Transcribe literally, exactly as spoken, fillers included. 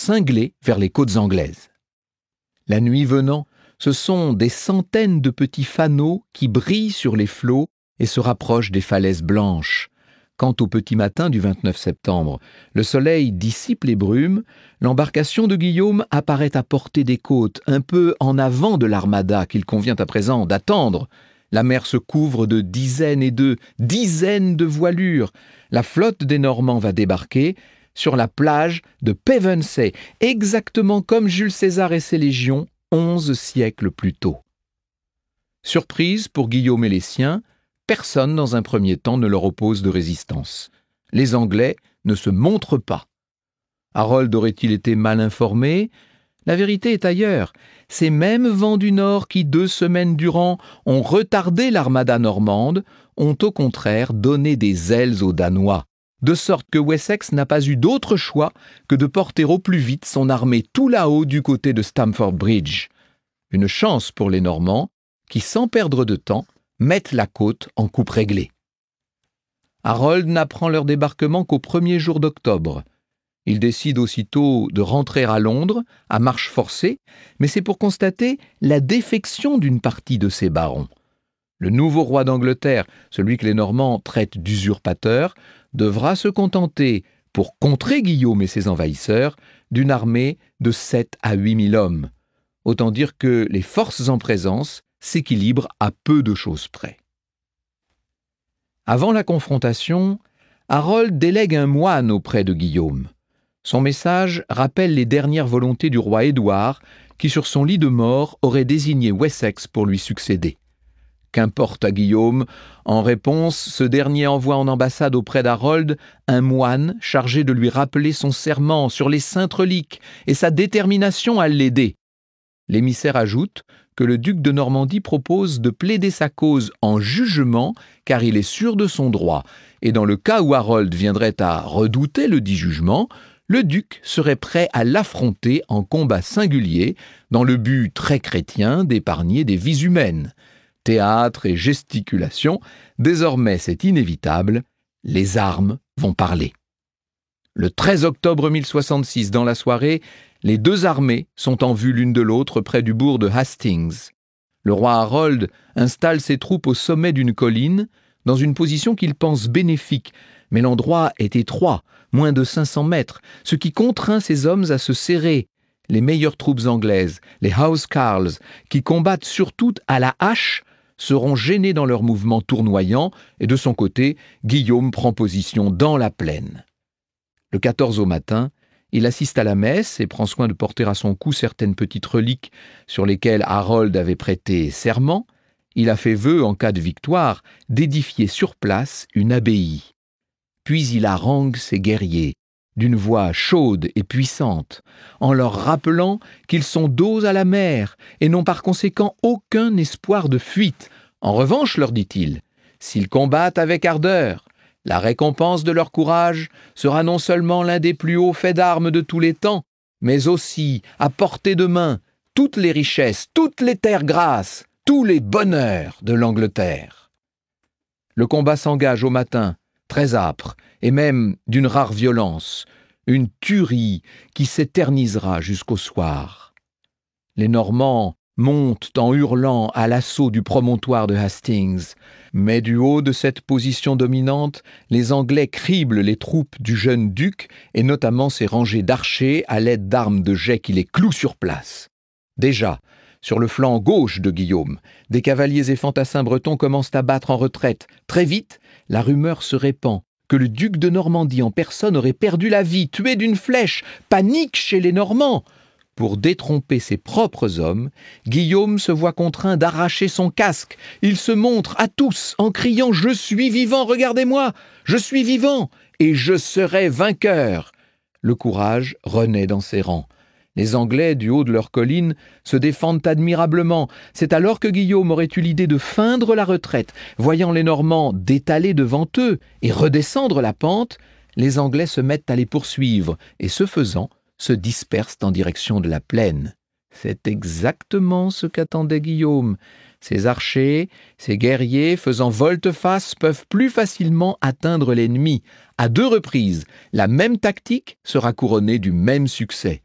cinglés vers les côtes anglaises. La nuit venant, ce sont des centaines de petits fanaux qui brillent sur les flots et se rapprochent des falaises blanches. Quant au petit matin du vingt-neuf septembre, le soleil dissipe les brumes, l'embarcation de Guillaume apparaît à portée des côtes, un peu en avant de l'armada qu'il convient à présent d'attendre. La mer se couvre de dizaines et de dizaines de voilures. La flotte des Normands va débarquer sur la plage de Pevensey, exactement comme Jules César et ses légions, onze siècles plus tôt. Surprise pour Guillaume et les siens, personne dans un premier temps ne leur oppose de résistance. Les Anglais ne se montrent pas. Harold aurait-il été mal informé ? La vérité est ailleurs. Ces mêmes vents du nord qui, deux semaines durant, ont retardé l'armada normande, ont au contraire donné des ailes aux Danois, de sorte que Wessex n'a pas eu d'autre choix que de porter au plus vite son armée tout là-haut du côté de Stamford Bridge. Une chance pour les Normands, qui, sans perdre de temps, mettent la côte en coupe réglée. Harold n'apprend leur débarquement qu'au premier jour d'octobre. Il décide aussitôt de rentrer à Londres, à marche forcée, mais c'est pour constater la défection d'une partie de ses barons. Le nouveau roi d'Angleterre, celui que les Normands traitent d'usurpateur, devra se contenter, pour contrer Guillaume et ses envahisseurs, d'une armée de sept à huit mille hommes. Autant dire que les forces en présence s'équilibrent à peu de choses près. Avant la confrontation, Harold délègue un moine auprès de Guillaume. Son message rappelle les dernières volontés du roi Édouard, qui sur son lit de mort aurait désigné Wessex pour lui succéder. Qu'importe à Guillaume, en réponse, ce dernier envoie en ambassade auprès d'Harold un moine chargé de lui rappeler son serment sur les saintes reliques et sa détermination à l'aider. L'émissaire ajoute que le duc de Normandie propose de plaider sa cause en jugement car il est sûr de son droit, et dans le cas où Harold viendrait à redouter le dit jugement, le duc serait prêt à l'affronter en combat singulier dans le but très chrétien d'épargner des vies humaines. Théâtre et gesticulation, désormais c'est inévitable, les armes vont parler. Le treize octobre mille soixante-six, dans la soirée, les deux armées sont en vue l'une de l'autre près du bourg de Hastings. Le roi Harold installe ses troupes au sommet d'une colline, dans une position qu'il pense bénéfique, mais l'endroit est étroit, moins de cinq cents mètres, ce qui contraint ses hommes à se serrer. Les meilleures troupes anglaises, les Housecarls, qui combattent surtout à la hache, seront gênés dans leurs mouvements tournoyants, et de son côté, Guillaume prend position dans la plaine. Le quatorze au matin, il assiste à la messe et prend soin de porter à son cou certaines petites reliques sur lesquelles Harold avait prêté serment. Il a fait vœu, en cas de victoire, d'édifier sur place une abbaye. Puis il harangue ses guerriers, d'une voix chaude et puissante, en leur rappelant qu'ils sont dos à la mer et n'ont par conséquent aucun espoir de fuite. En revanche, leur dit-il, s'ils combattent avec ardeur, la récompense de leur courage sera non seulement l'un des plus hauts faits d'armes de tous les temps, mais aussi, à portée de main, toutes les richesses, toutes les terres grasses, tous les bonheurs de l'Angleterre. Le combat s'engage au matin, très âpre, et même d'une rare violence, une tuerie qui s'éternisera jusqu'au soir. Les Normands montent en hurlant à l'assaut du promontoire de Hastings, mais du haut de cette position dominante, les Anglais criblent les troupes du jeune duc et notamment ses rangées d'archers à l'aide d'armes de jet qui les clouent sur place. Déjà, sur le flanc gauche de Guillaume, des cavaliers et fantassins bretons commencent à battre en retraite. Très vite, la rumeur se répand que le duc de Normandie en personne aurait perdu la vie, tué d'une flèche. Panique chez les Normands. Pour détromper ses propres hommes, Guillaume se voit contraint d'arracher son casque. Il se montre à tous en criant « Je suis vivant, regardez-moi, je suis vivant et je serai vainqueur !» Le courage renaît dans ses rangs. Les Anglais, du haut de leur colline, se défendent admirablement. C'est alors que Guillaume aurait eu l'idée de feindre la retraite. Voyant les Normands d'étaler devant eux et redescendre la pente, les Anglais se mettent à les poursuivre et, ce faisant, se dispersent en direction de la plaine. C'est exactement ce qu'attendait Guillaume. Ces archers, ces guerriers faisant volte-face peuvent plus facilement atteindre l'ennemi. À deux reprises, la même tactique sera couronnée du même succès.